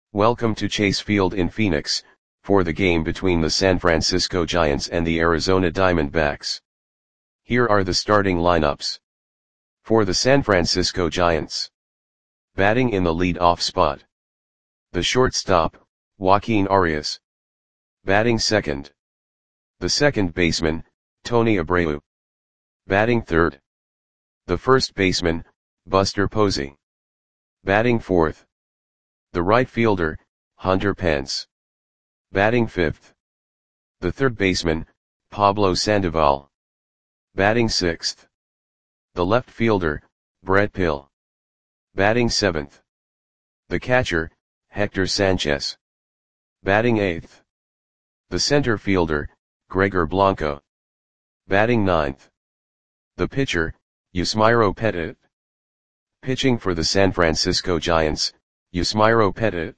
Welcome to Chase Field in Phoenix, for the game between the San Francisco Giants and the Arizona Diamondbacks. Here are the starting lineups. For the San Francisco Giants. Batting in the lead-off spot. The shortstop, Joaquin Arias. Batting second. The second baseman, Tony Abreu. Batting third. The first baseman, Buster Posey. Batting fourth. The right fielder, Hunter Pence. Batting fifth. The third baseman, Pablo Sandoval. Batting sixth. The left fielder, Brett Pill. Batting seventh. The catcher, Hector Sanchez. Batting eighth. The center fielder, Gregor Blanco. Batting ninth. The pitcher, Yusmeiro Petit. Pitching for the San Francisco Giants, Yusmeiro Petit.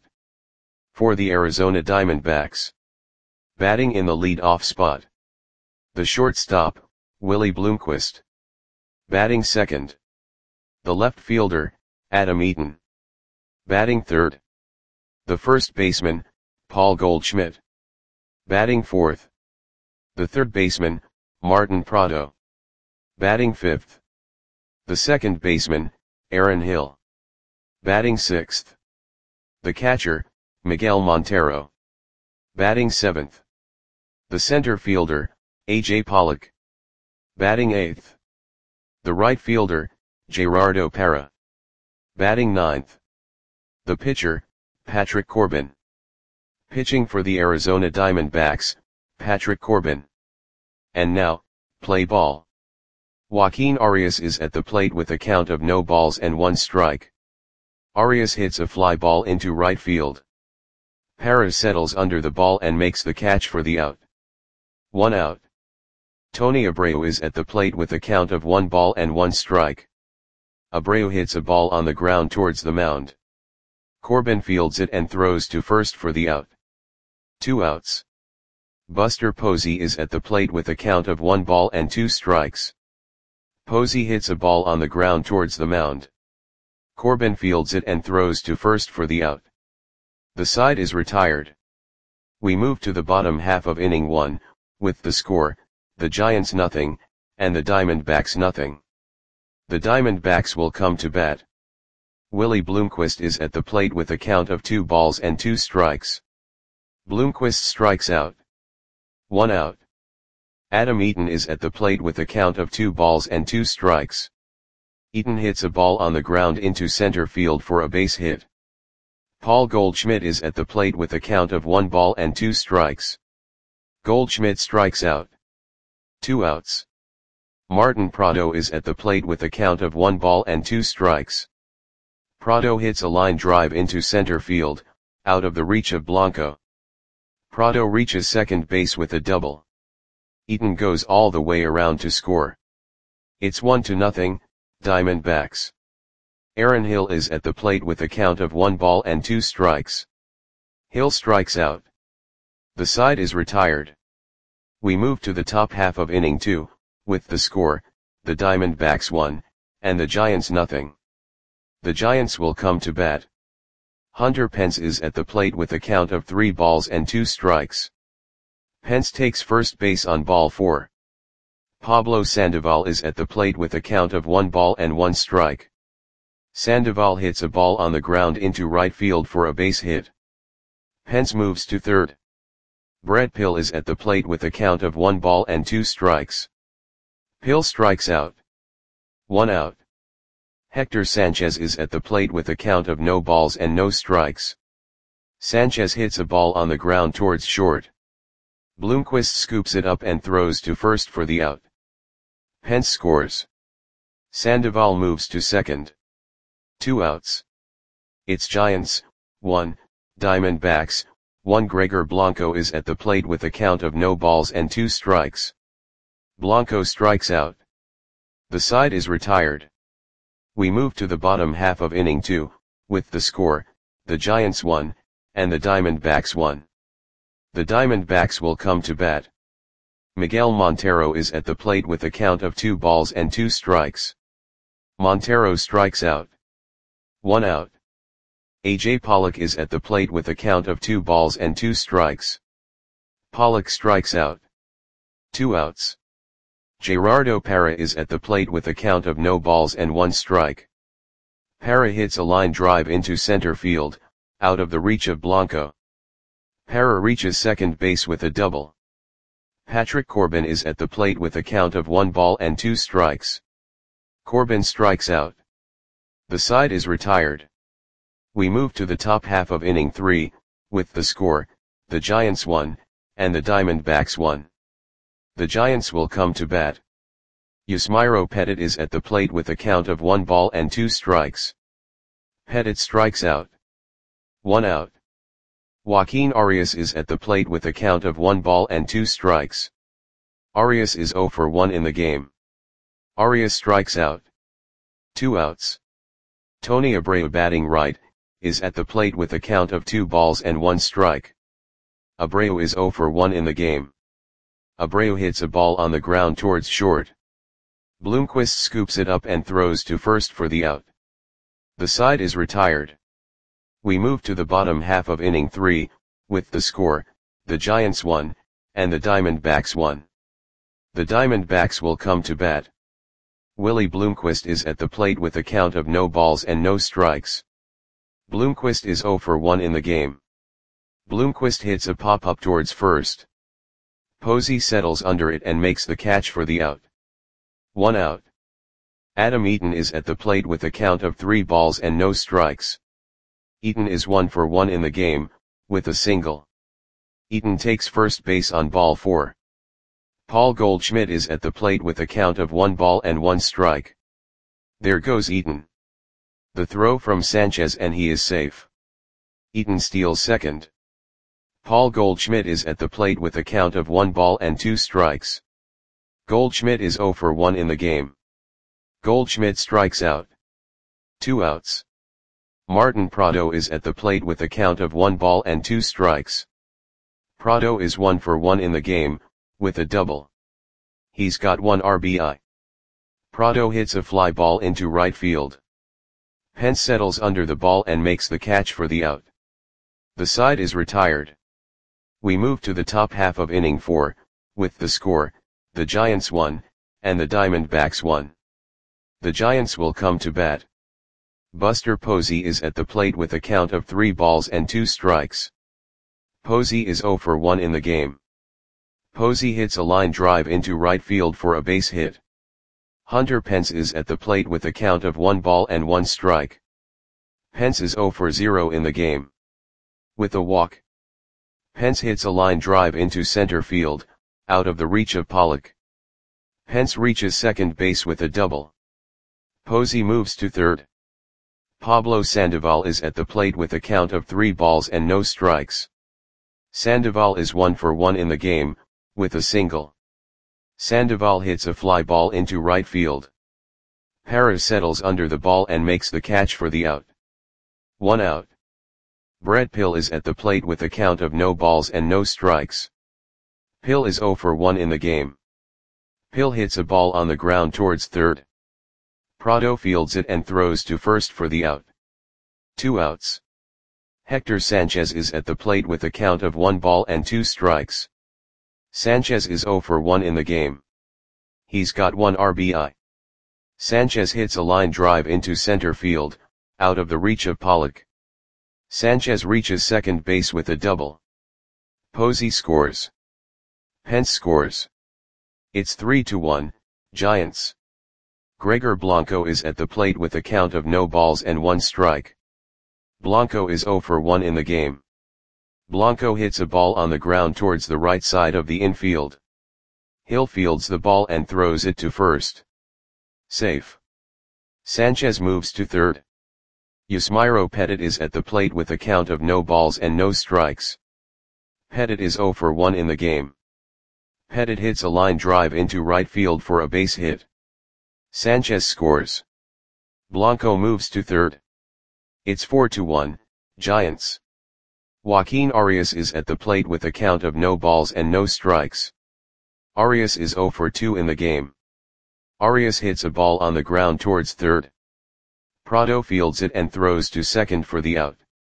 For the Arizona Diamondbacks. Batting in the lead-off spot. The shortstop, Willie Bloomquist. Batting second. The left fielder, Adam Eaton. Batting third. The first baseman, Paul Goldschmidt. Batting fourth. The third baseman, Martin Prado. Batting fifth. The second baseman, Aaron Hill. Batting sixth. The catcher, Miguel Montero. Batting seventh. The center fielder, A.J. Pollock. Batting eighth. The right fielder, Gerardo Parra. Batting ninth. The pitcher, Patrick Corbin. Pitching for the Arizona Diamondbacks, Patrick Corbin. And now, play ball. Joaquin Arias is at the plate with a count of no balls and one strike. Arias hits a fly ball into right field. Parra settles under the ball and makes the catch for the out. 1 out. Tony Abreu is at the plate with a count of 1 ball and 1 strike. Abreu hits a ball on the ground towards the mound. Corbin fields it and throws to first for the out. 2 outs. Buster Posey is at the plate with a count of 1 ball and 2 strikes. Posey hits a ball on the ground towards the mound. Corbin fields it and throws to first for the out. The side is retired. We move to the bottom half of inning 1, with the score, the Giants nothing, and the Diamondbacks nothing. The Diamondbacks will come to bat. Willie Bloomquist is at the plate with a count of 2 balls and 2 strikes. Bloomquist strikes out. 1 out. Adam Eaton is at the plate with a count of 2 balls and 2 strikes. Eaton hits a ball on the ground into center field for a base hit. Paul Goldschmidt is at the plate with a count of 1 ball and 2 strikes. Goldschmidt strikes out. 2 outs. Martin Prado is at the plate with a count of 1 ball and 2 strikes. Prado hits a line drive into center field, out of the reach of Blanco. Prado reaches second base with a double. Eaton goes all the way around to score. It's 1-0, Diamondbacks. Aaron Hill is at the plate with a count of 1 ball and 2 strikes. Hill strikes out. The side is retired. We move to the top half of inning 2, with the score, the Diamondbacks 1, and the Giants nothing. The Giants will come to bat. Hunter Pence is at the plate with a count of 3 balls and 2 strikes. Pence takes first base on ball 4. Pablo Sandoval is at the plate with a count of 1 ball and 1 strike. Sandoval hits a ball on the ground into right field for a base hit. Pence moves to third. Brett Pill is at the plate with a count of 1 ball and 2 strikes. Pill strikes out. 1 out. Hector Sanchez is at the plate with a count of no balls and no strikes. Sanchez hits a ball on the ground towards short. Bloomquist scoops it up and throws to first for the out. Pence scores. Sandoval moves to second. 2 outs. It's Giants, 1, Diamondbacks, 1. Gregor Blanco is at the plate with a count of no balls and 2 strikes. Blanco strikes out. The side is retired. We move to the bottom half of inning 2, with the score, the Giants 1, and the Diamondbacks 1. The Diamondbacks will come to bat. Miguel Montero is at the plate with a count of 2 balls and 2 strikes. Montero strikes out. 1 out. AJ Pollock is at the plate with a count of 2 balls and 2 strikes. Pollock strikes out. 2 outs. Gerardo Parra is at the plate with a count of no balls and 1 strike. Parra hits a line drive into center field, out of the reach of Blanco. Parra reaches second base with a double. Patrick Corbin is at the plate with a count of 1 ball and 2 strikes. Corbin strikes out. The side is retired. We move to the top half of inning 3, with the score, the Giants 1, and the Diamondbacks 1. The Giants will come to bat. Yusmeiro Petit is at the plate with a count of 1 ball and 2 strikes. Petit strikes out. 1 out. Joaquin Arias is at the plate with a count of 1 ball and 2 strikes. Arias is 0 for 1 in the game. Arias strikes out. 2 outs. Tony Abreu, batting right, is at the plate with a count of 2 balls and 1 strike. Abreu is 0 for 1 in the game. Abreu hits a ball on the ground towards short. Bloomquist scoops it up and throws to first for the out. The side is retired. We move to the bottom half of inning 3, with the score, the Giants 1, and the Diamondbacks 1. The Diamondbacks will come to bat. Willie Bloomquist is at the plate with a count of no balls and no strikes. Bloomquist is 0 for 1 in the game. Bloomquist hits a pop-up towards first. Posey settles under it and makes the catch for the out. 1 out. Adam Eaton is at the plate with a count of 3 balls and no strikes. Eaton is 1 for 1 in the game, with a single. Eaton takes first base on ball 4. Paul Goldschmidt is at the plate with a count of 1 ball and 1 strike. There goes Eaton. The throw from Sanchez and he is safe. Eaton steals second. Paul Goldschmidt is at the plate with a count of 1 ball and 2 strikes. Goldschmidt is 0 for 1 in the game. Goldschmidt strikes out. 2 outs. Martin Prado is at the plate with a count of 1 ball and 2 strikes. Prado is 1 for 1 in the game, with a double. He's got 1 RBI. Prado hits a fly ball into right field. Pence settles under the ball and makes the catch for the out. The side is retired. We move to the top half of inning 4, with the score, the Giants 1, and the Diamondbacks 1. The Giants will come to bat. Buster Posey is at the plate with a count of 3 balls and 2 strikes. Posey is 0 for 1 in the game. Posey hits a line drive into right field for a base hit. Hunter Pence is at the plate with a count of 1 ball and 1 strike. Pence is 0 for 0 in the game. With a walk. Pence hits a line drive into center field, out of the reach of Pollock. Pence reaches second base with a double. Posey moves to third. Pablo Sandoval is at the plate with a count of 3 balls and no strikes. Sandoval is 1 for 1 in the game, with a single. Sandoval hits a fly ball into right field. Parra settles under the ball and makes the catch for the out. 1 out. Brett Pill is at the plate with a count of no balls and no strikes. Pill is 0 for 1 in the game. Pill hits a ball on the ground towards third. Prado fields it and throws to first for the out. 2 outs. Hector Sanchez is at the plate with a count of 1 ball and 2 strikes. Sanchez is 0 for 1 in the game. He's got 1 RBI. Sanchez hits a line drive into center field, out of the reach of Pollock. Sanchez reaches second base with a double. Posey scores. Pence scores. It's 3-1, Giants. Gregor Blanco is at the plate with a count of no balls and 1 strike. Blanco is 0 for 1 in the game. Blanco hits a ball on the ground towards the right side of the infield. Hill fields the ball and throws it to first. Safe. Sanchez moves to third. Yusmeiro Petit is at the plate with a count of no balls and no strikes. Petit is 0 for 1 in the game. Petit hits a line drive into right field for a base hit. Sanchez scores. Blanco moves to third. It's 4-1, Giants. Joaquin Arias is at the plate with a count of no balls and no strikes. Arias is 0 for 2 in the game. Arias hits a ball on the ground towards third. Prado fields it and throws to second for the out.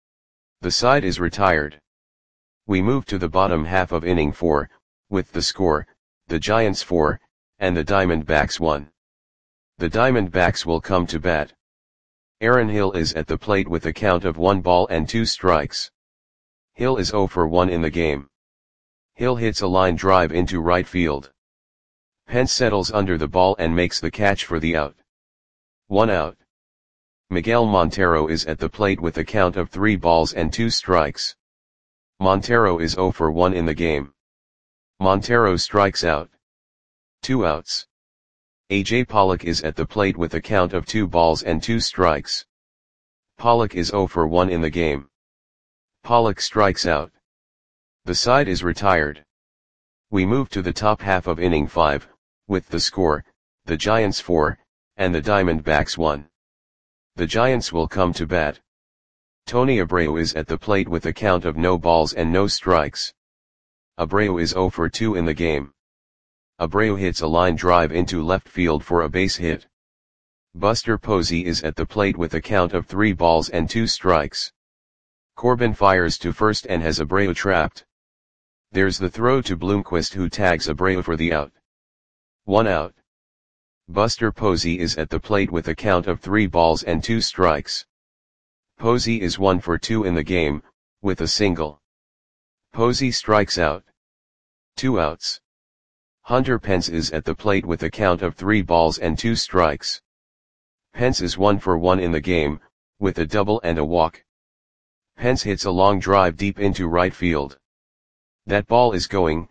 The side is retired. We move to the bottom half of inning 4, with the score, the Giants 4, and the Diamondbacks 1. The Diamondbacks will come to bat. Aaron Hill is at the plate with a count of 1 ball and 2 strikes. Hill is 0 for 1 in the game. Hill hits a line drive into right field. Pence settles under the ball and makes the catch for the out. 1 out. Miguel Montero is at the plate with a count of 3 balls and 2 strikes. Montero is 0 for 1 in the game. Montero strikes out. 2 outs. A.J. Pollock is at the plate with a count of 2 balls and 2 strikes. Pollock is 0 for 1 in the game. Pollock strikes out. The side is retired. We move to the top half of inning 5, with the score, the Giants 4, and the Diamondbacks 1. The Giants will come to bat. Tony Abreu is at the plate with a count of no balls and no strikes. Abreu is 0 for 2 in the game. Abreu hits a line drive into left field for a base hit. Buster Posey is at the plate with a count of 3 balls and 2 strikes. Corbin fires to first and has Abreu trapped. There's the throw to Bloomquist, who tags Abreu for the out. 1 out. Buster Posey is at the plate with a count of 3 balls and 2 strikes. Posey is 1 for 2 in the game, with a single. Posey strikes out. 2 outs. Hunter Pence is at the plate with a count of 3 balls and 2 strikes. Pence is 1 for 1 in the game, with a double and a walk. Pence hits a long drive deep into right field. That ball is gone.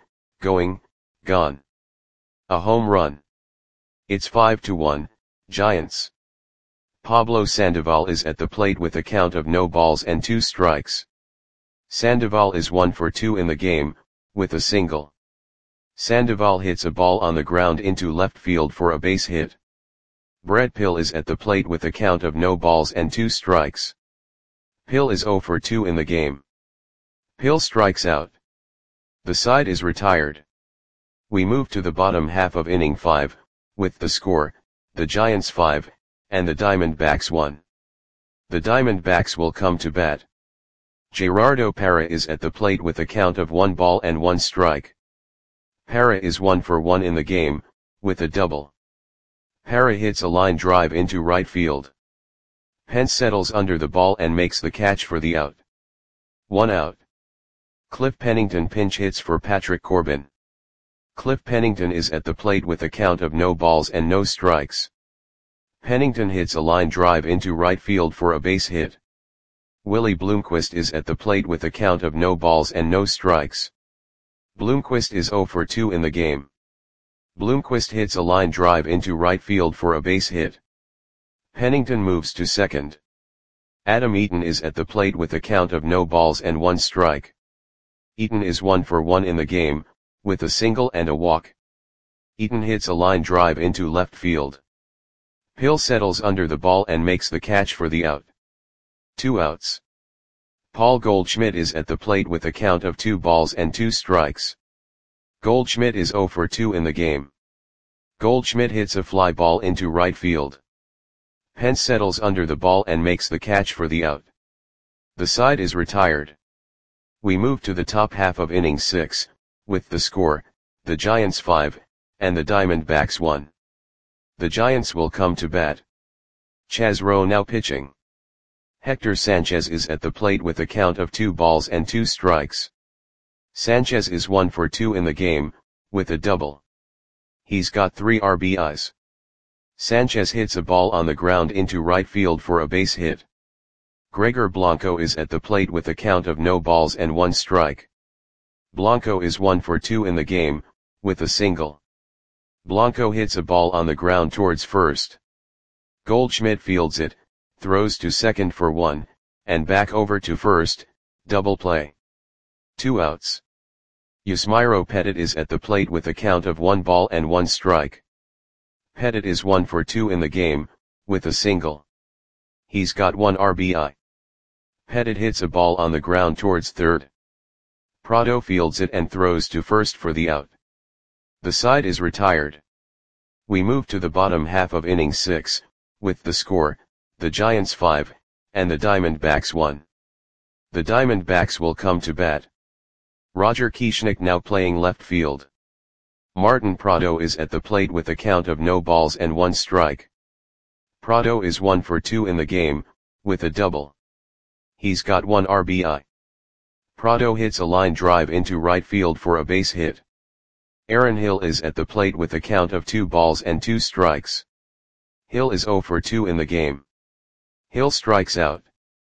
A home run. It's 5-1, Giants. Pablo Sandoval is at the plate with a count of no balls and 2 strikes. Sandoval is 1 for 2 in the game, with a single. Sandoval hits a ball on the ground into left field for a base hit. Brett Pill is at the plate with a count of no balls and 2 strikes. Pill is 0 for 2 in the game. Pill strikes out. The side is retired. We move to the bottom half of inning 5, with the score, the Giants 5, and the Diamondbacks 1. The Diamondbacks will come to bat. Gerardo Parra is at the plate with a count of 1 ball and 1 strike. Parra is 1 for 1 in the game, with a double. Parra hits a line drive into right field. Pence settles under the ball and makes the catch for the out. 1 out. Cliff Pennington pinch hits for Patrick Corbin. Cliff Pennington is at the plate with a count of no balls and no strikes. Pennington hits a line drive into right field for a base hit. Willie Bloomquist is at the plate with a count of no balls and no strikes. Bloomquist is 0 for 2 in the game. Bloomquist hits a line drive into right field for a base hit. Pennington moves to second. Adam Eaton is at the plate with a count of no balls and 1 strike. Eaton is 1 for 1 in the game, with a single and a walk. Eaton hits a line drive into left field. Pill settles under the ball and makes the catch for the out. 2 outs. Paul Goldschmidt is at the plate with a count of 2 balls and 2 strikes. Goldschmidt is 0 for 2 in the game. Goldschmidt hits a fly ball into right field. Pence settles under the ball and makes the catch for the out. The side is retired. We move to the top half of inning 6, with the score, the Giants 5, and the Diamondbacks 1. The Giants will come to bat. Chaz Rowe now pitching. Hector Sanchez is at the plate with a count of 2 balls and 2 strikes. Sanchez is 1 for 2 in the game, with a double. He's got 3 RBIs. Sanchez hits a ball on the ground into right field for a base hit. Gregor Blanco is at the plate with a count of no balls and 1 strike. Blanco is 1 for 2 in the game, with a single. Blanco hits a ball on the ground towards first. Goldschmidt fields it, throws to second for 1, and back over to first, double play. 2 outs. Yusmeiro Petit is at the plate with a count of 1 ball and 1 strike. Petit is 1 for 2 in the game, with a single. He's got 1 RBI. Petit hits a ball on the ground towards third. Prado fields it and throws to first for the out. The side is retired. We move to the bottom half of inning 6, with the score, the Giants 5, and the Diamondbacks 1. The Diamondbacks will come to bat. Roger Kieschnick now playing left field. Martin Prado is at the plate with a count of no balls and 1 strike. Prado is 1 for 2 in the game, with a double. He's got 1 RBI. Prado hits a line drive into right field for a base hit. Aaron Hill is at the plate with a count of 2 balls and 2 strikes. Hill is 0 for 2 in the game. Hill strikes out.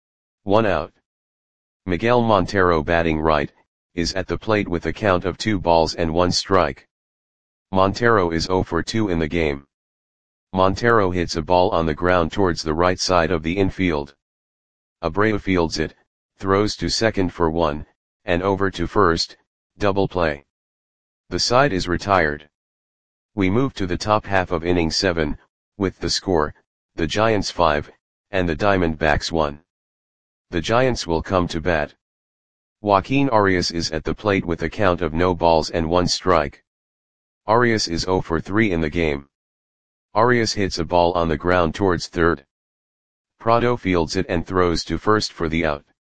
1 out. Miguel Montero batting right, is at the plate with a count of 2 balls and 1 strike. Montero is 0 for 2 in the game. Montero hits a ball on the ground towards the right side of the infield. Abreu fields it, throws to second for 1, and over to first, double play. The side is retired. We move to the top half of inning 7, with the score, the Giants 5, and the Diamondbacks 1. The Giants will come to bat. Joaquin Arias is at the plate with a count of no balls and 1 strike. Arias is 0 for 3 in the game. Arias hits a ball on the ground towards third. Prado fields it and throws to first for the out.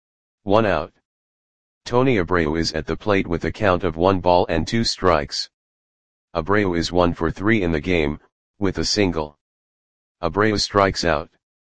1 out. Tony Abreu is at the plate with a count of 1 ball and 2 strikes. Abreu is 1 for 3 in the game, with a single. Abreu strikes out.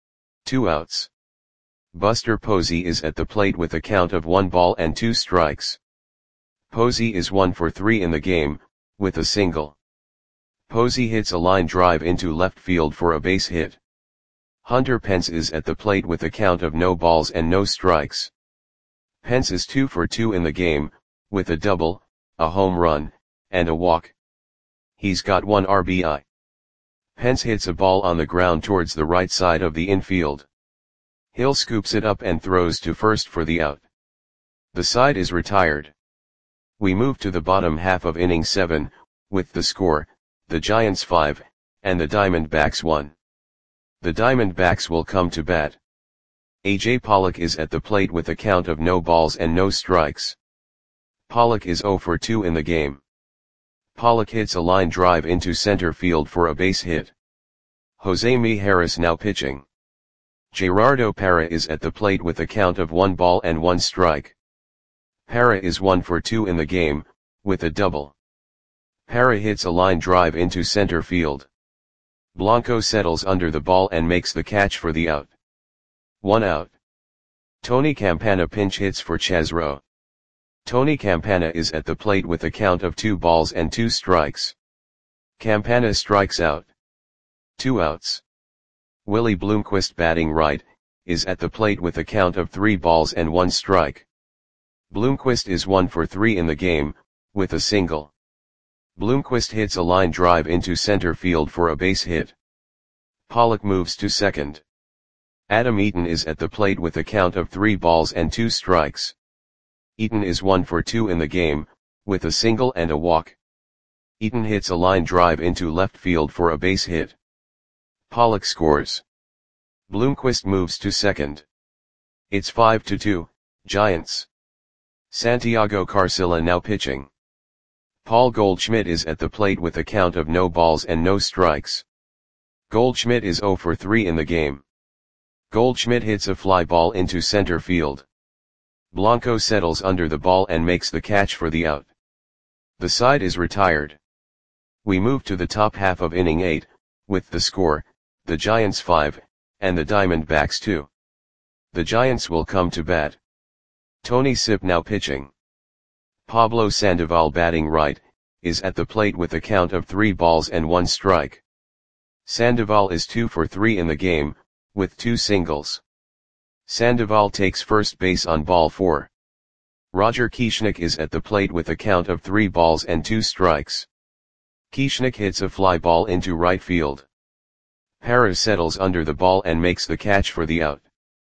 2 outs. Buster Posey is at the plate with a count of 1 ball and 2 strikes. Posey is 1 for 3 in the game, with a single. Posey hits a line drive into left field for a base hit. Hunter Pence is at the plate with a count of no balls and no strikes. Pence is 2 for 2 in the game, with a double, a home run, and a walk. He's got 1 RBI. Pence hits a ball on the ground towards the right side of the infield. Hill scoops it up and throws to first for the out. The side is retired. We move to the bottom half of inning 7, with the score, the Giants 5, and the Diamondbacks 1. The Diamondbacks will come to bat. A.J. Pollock is at the plate with a count of no balls and no strikes. Pollock is 0 for 2 in the game. Pollock hits a line drive into center field for a base hit. Jose Mijares now pitching. Gerardo Parra is at the plate with a count of 1 ball and 1 strike. Parra is 1 for 2 in the game, with a double. Parra hits a line drive into center field. Blanco settles under the ball and makes the catch for the out. 1 out. Tony Campana pinch hits for Chesro. Tony Campana is at the plate with a count of 2 balls and 2 strikes. Campana strikes out. 2 outs. Willie Bloomquist batting right, is at the plate with a count of 3 balls and 1 strike. Bloomquist is 1 for 3 in the game, with a single. Bloomquist hits a line drive into center field for a base hit. Pollock moves to second. Adam Eaton is at the plate with a count of 3 balls and 2 strikes. Eaton is 1 for 2 in the game, with a single and a walk. Eaton hits a line drive into left field for a base hit. Pollock scores. Bloomquist moves to second. It's 5-2, Giants. Santiago Carcilla now pitching. Paul Goldschmidt is at the plate with a count of no balls and no strikes. Goldschmidt is 0 for 3 in the game. Goldschmidt hits a fly ball into center field. Blanco settles under the ball and makes the catch for the out. The side is retired. We move to the top half of inning 8, with the score, the Giants 5, and the Diamondbacks 2. The Giants will come to bat. Tony Sipp now pitching. Pablo Sandoval batting right, is at the plate with a count of 3 balls and 1 strike. Sandoval is 2 for 3 in the game, with 2 singles. Sandoval takes first base on ball 4. Roger Kieschnick is at the plate with a count of 3 balls and 2 strikes. Kieschnick hits a fly ball into right field. Parra settles under the ball and makes the catch for the out.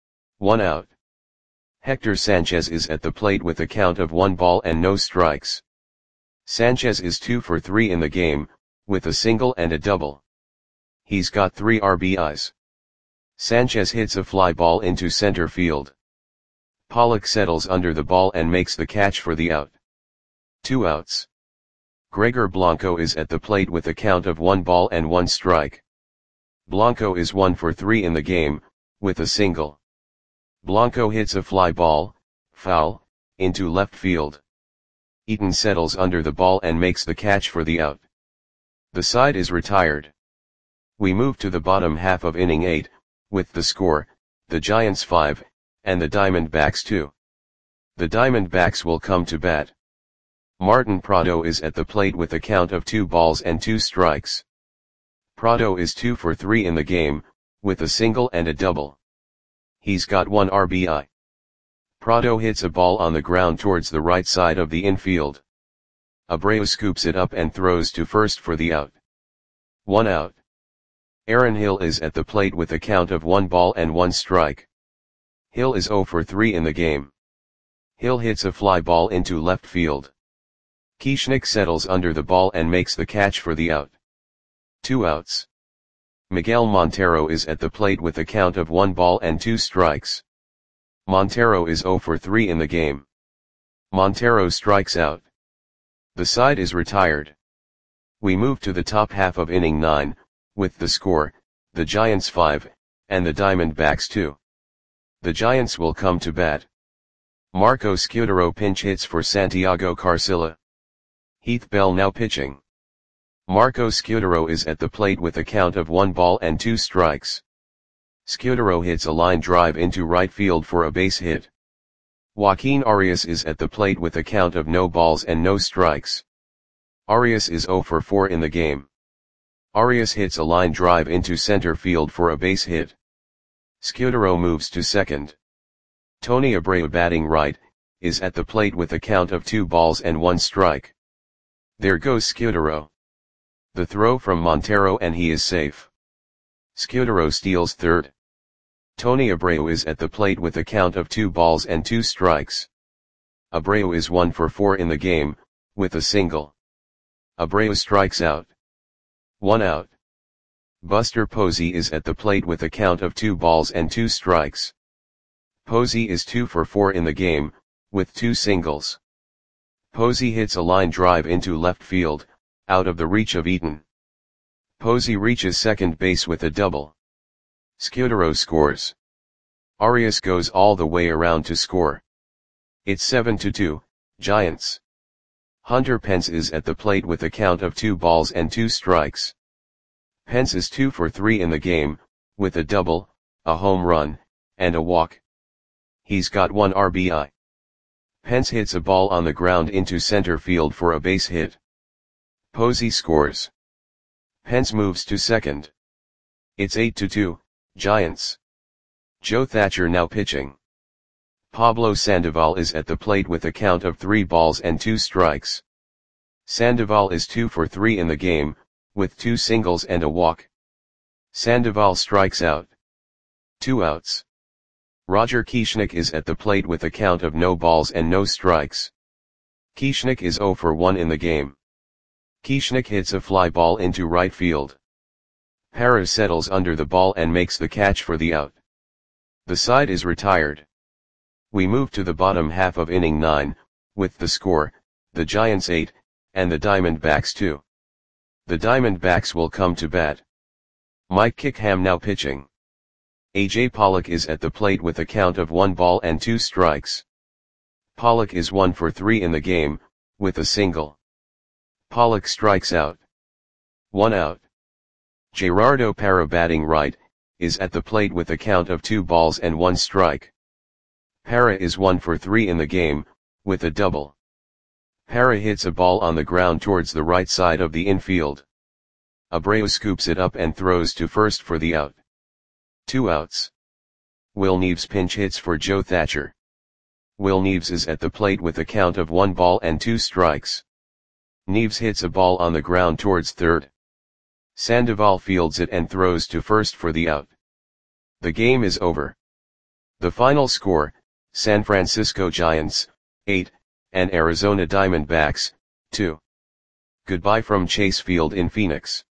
1 out. Hector Sanchez is at the plate with a count of 1 ball and no strikes. Sanchez is 2 for 3 in the game, with a single and a double. He's got 3 RBIs. Sanchez hits a fly ball into center field. Pollock settles under the ball and makes the catch for the out. 2 outs. Gregor Blanco is at the plate with a count of 1 ball and 1 strike. Blanco is 1 for 3 in the game, with a single. Blanco hits a fly ball, foul, into left field. Eaton settles under the ball and makes the catch for the out. The side is retired. We move to the bottom half of inning 8, with the score, the Giants 5, and the Diamondbacks 2. The Diamondbacks will come to bat. Martin Prado is at the plate with a count of 2 balls and 2 strikes. Prado is 2 for 3 in the game, with a single and a double. He's got 1 RBI. Prado hits a ball on the ground towards the right side of the infield. Abreu scoops it up and throws to first for the out. 1 out. Aaron Hill is at the plate with a count of 1 ball and 1 strike. Hill is 0 for 3 in the game. Hill hits a fly ball into left field. Kieschnick settles under the ball and makes the catch for the out. 2 outs. Miguel Montero is at the plate with a count of 1 ball and 2 strikes. Montero is 0 for 3 in the game. Montero strikes out. The side is retired. We move to the top half of inning 9, with the score, the Giants 5, and the Diamondbacks 2. The Giants will come to bat. Marco Scutaro pinch hits for Santiago Carcilla. Heath Bell now pitching. Marco Scutaro is at the plate with a count of 1 ball and 2 strikes. Scutaro hits a line drive into right field for a base hit. Joaquin Arias is at the plate with a count of no balls and no strikes. Arias is 0 for 4 in the game. Arias hits a line drive into center field for a base hit. Scutaro moves to second. Tony Abreu batting right, is at the plate with a count of 2 balls and 1 strike. There goes Scutaro. The throw from Montero and he is safe. Scutaro steals third. Tony Abreu is at the plate with a count of 2 balls and 2 strikes. Abreu is 1 for 4 in the game, with a single. Abreu strikes out. 1 out. Buster Posey is at the plate with a count of 2 balls and 2 strikes. Posey is 2 for 4 in the game, with 2 singles. Posey hits a line drive into left field, out of the reach of Eaton. Posey reaches second base with a double. Scutaro scores. Arias goes all the way around to score. It's 7-2, Giants. Hunter Pence is at the plate with a count of 2 balls and 2 strikes. Pence is 2 for 3 in the game, with a double, a home run, and a walk. He's got 1 RBI. Pence hits a ball on the ground into center field for a base hit. Posey scores. Pence moves to second. It's 8-2, Giants. Joe Thatcher now pitching. Pablo Sandoval is at the plate with a count of 3 balls and 2 strikes. Sandoval is 2 for 3 in the game, with 2 singles and a walk. Sandoval strikes out. 2 outs. Roger Kieschnick is at the plate with a count of no balls and no strikes. Kieschnick is 0 for 1 in the game. Kieschnick hits a fly ball into right field. Parra settles under the ball and makes the catch for the out. The side is retired. We move to the bottom half of inning 9, with the score, the Giants 8, and the Diamondbacks 2. The Diamondbacks will come to bat. Mike Kickham now pitching. AJ Pollock is at the plate with a count of 1 ball and 2 strikes. Pollock is 1 for 3 in the game, with a single. Pollock strikes out. 1 out. Gerardo Parra batting right, is at the plate with a count of 2 balls and 1 strike. Parra is 1 for 3 in the game, with a double. Parra hits a ball on the ground towards the right side of the infield. Abreu scoops it up and throws to first for the out. 2 outs. Will Neves pinch hits for Joe Thatcher. Will Neves is at the plate with a count of 1 ball and 2 strikes. Neves hits a ball on the ground towards third. Sandoval fields it and throws to first for the out. The game is over. The final score, San Francisco Giants, 8, and Arizona Diamondbacks, 2. Goodbye from Chase Field in Phoenix.